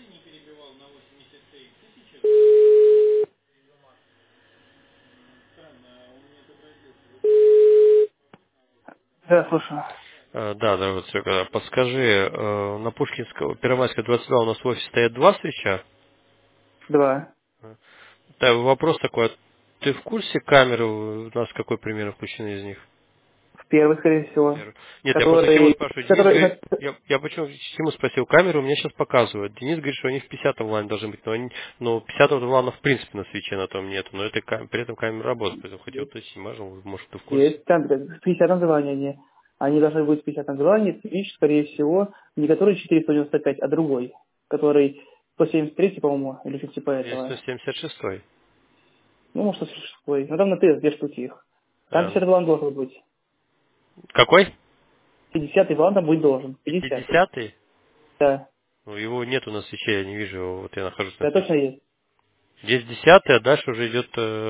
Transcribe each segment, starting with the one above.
Да, слушаю. Да, здравствуй, Серега. Подскажи, на Пушкинского, Первомайская, 22 у нас в офисе стоят два свеча. Два. Да, вопрос такой, а ты в курсе камеры у нас какой примерно включены из них? В первый, скорее всего. Нет, я просто чему Который... спрашиваю. Денис говорит, который... я почему чему спросил, камеру у меня сейчас показывают. Денис говорит, что они в 50-м лане должны быть, но 50-го лана в принципе на свече на том нету, но при этом камера работает, поэтому хотел уточнить, может ты в курсе. Есть там в 50 назывании они должны быть в 50 назывании, свич, скорее всего, не который 495, а другой, который 173, по-моему, или что-то типа У меня этого. 176-й. Ну, может, 106. Ну, там на тест две штуки их. Там А, 50 балан должен быть. какой? 50-й балан там быть должен. 50-й. 50-й? Да. Ну, его нету на свече, я не вижу его, вот я нахожусь на Да, точно свече. есть. Здесь 10-й, а дальше уже идет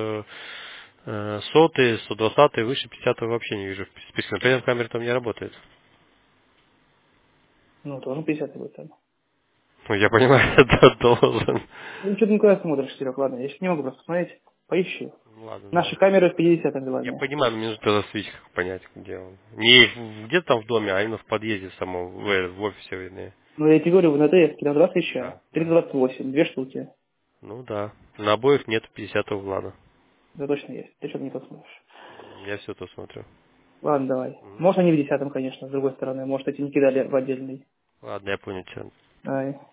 100-й, 120-й, выше 50-го вообще не вижу в списке. Но при этом камера там не работает. Ну, должен 50-й быть там. Ну, я понимаю, это должен. Ну, что ты никуда смотришь, Серег, ладно, я сейчас не могу просто посмотреть. Поищи. Ну, ладно, Наши давай. камеры в 50 Я называния. понимаю, мне нужно тогда свич как понять, где он. Не где-то там в доме, а именно в подъезде самом, в офисе, вернее. Ну, я тебе говорю, в НТС, там два свеча. Да, да. 328, две штуки. Ну да. На обоих нет 50-го влада. Это точно есть. Ты что-то не посмотришь. Я все то смотрю. Ладно, давай. Мгм. Может, они в 10, конечно, с другой стороны. Может, эти не кидали в отдельный. Ладно, я понял тебя. Ай.